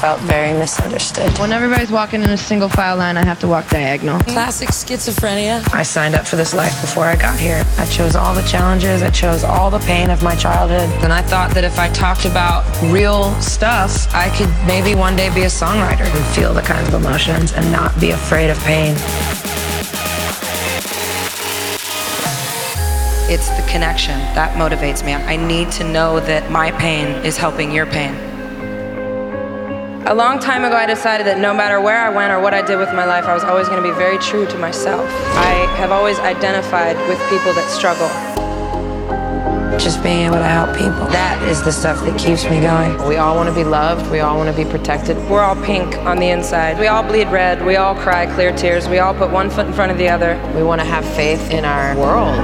felt very misunderstood. When everybody's walking in a single file line, I have to walk diagonal. Classic schizophrenia. I signed up for this life before I got here. I chose all the challenges, I chose all the pain of my childhood, and I thought that if I talked about real stuff, I could maybe one day be a songwriter and feel the kinds of emotions and not be afraid of pain. It's the connection that motivates me. I need to know that my pain is helping your pain. A long time ago, I decided that no matter where I went or what I did with my life, I was always going to be very true to myself. I have always identified with people that struggle. Just being able to help people, that is the stuff that keeps me going. We all want to be loved, we all want to be protected. We're all pink on the inside. We all bleed red, we all cry clear tears, we all put one foot in front of the other. We want to have faith in our world.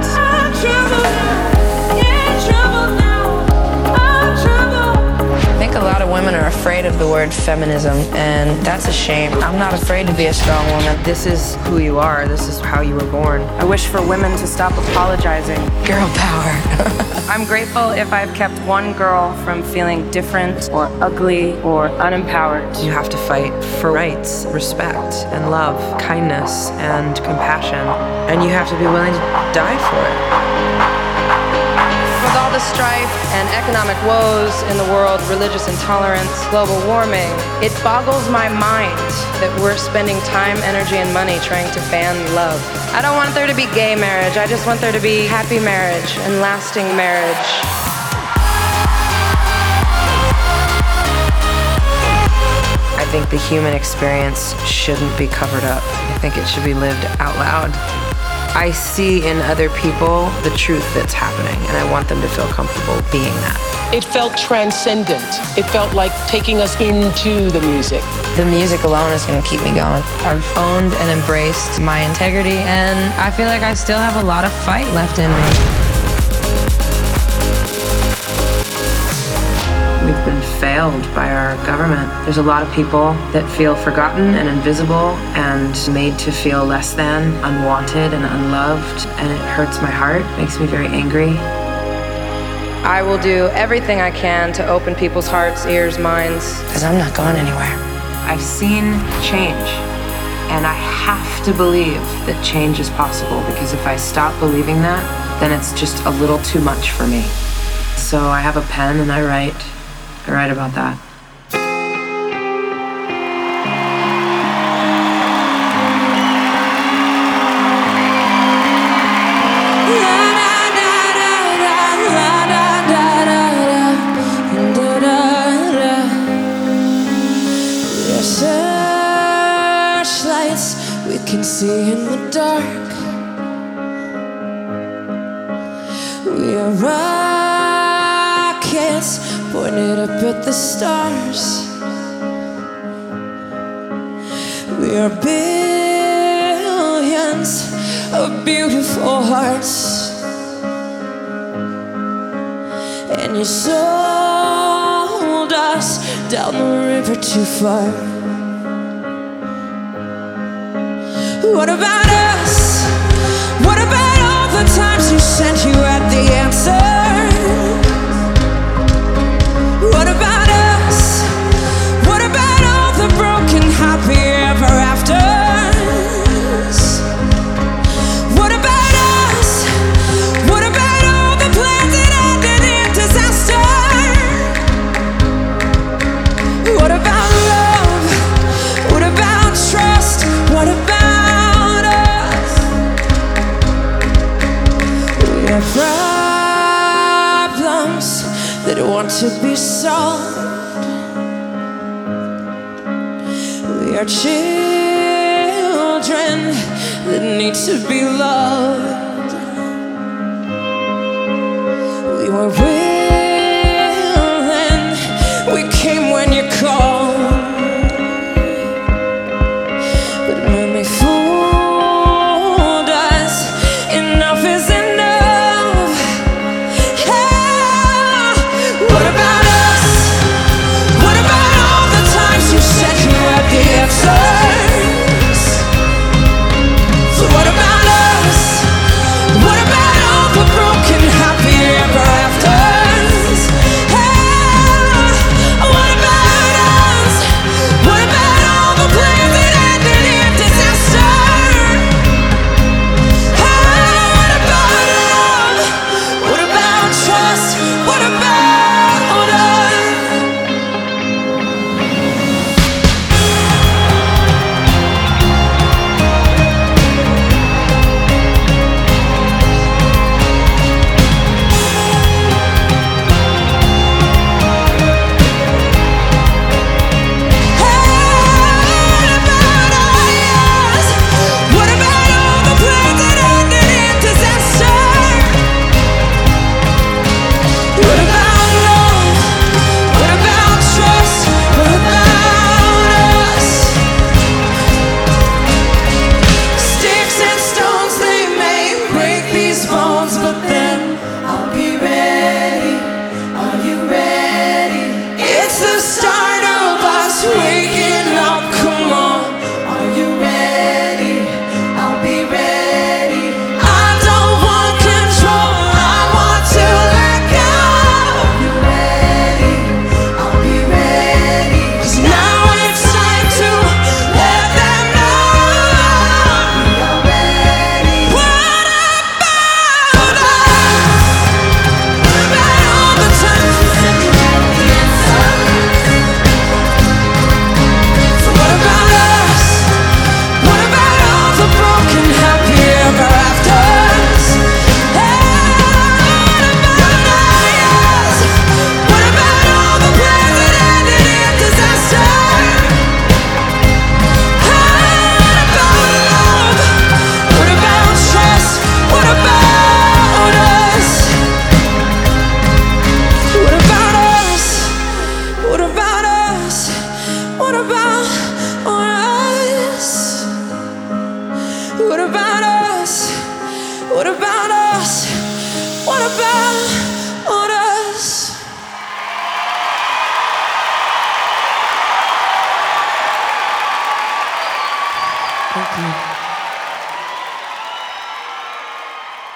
I think a lot of women are afraid of the word feminism, and that's a shame. I'm not afraid to be a strong woman. This is who you are, this is how you were born. I wish for women to stop apologizing. Girl power. I'm grateful if I've kept one girl from feeling different or ugly or unempowered. You have to fight for rights, respect and love, kindness and compassion, and you have to be willing to die for it. With all the strife and economic woes in the world, religious intolerance, global warming, it boggles my mind that we're spending time, energy, and money trying to ban love. I don't want there to be gay marriage, I just want there to be happy marriage and lasting marriage. I think the human experience shouldn't be covered up. I think it should be lived out loud. I see in other people the truth that's happening, and I want them to feel comfortable being that. It felt transcendent. It felt like taking us into the music. The music alone is going to keep me going. I've owned and embraced my integrity, and I feel like I still have a lot of fight left in me. We've been failed by our government. There's a lot of people that feel forgotten and invisible and made to feel less than, unwanted and unloved, and it hurts my heart, makes me very angry. I will do everything I can to open people's hearts, ears, minds. Because I'm not going anywhere. I've seen change, and I have to believe that change is possible, because if I stop believing that, then it's just a little too much for me. So I have a pen and I write about that. Searchlights we can see in the dark. We are rockets pointed up at the stars. We are billions of beautiful hearts, and you sold us down the river too far. What about us? What about all the times you said you had the answer? What about us? What about all the broken happy ever afters? What about us? What about all the plans that ended in disaster? What about love? What about trust? What about us? We have problems that want to be solved. We are children that need to be loved. We were willing, we came when you called, but when they fooled us, enough is enough. What about us? What about all the times you said you had the answers? What about us? What about all the broken happy ever after? Thank you.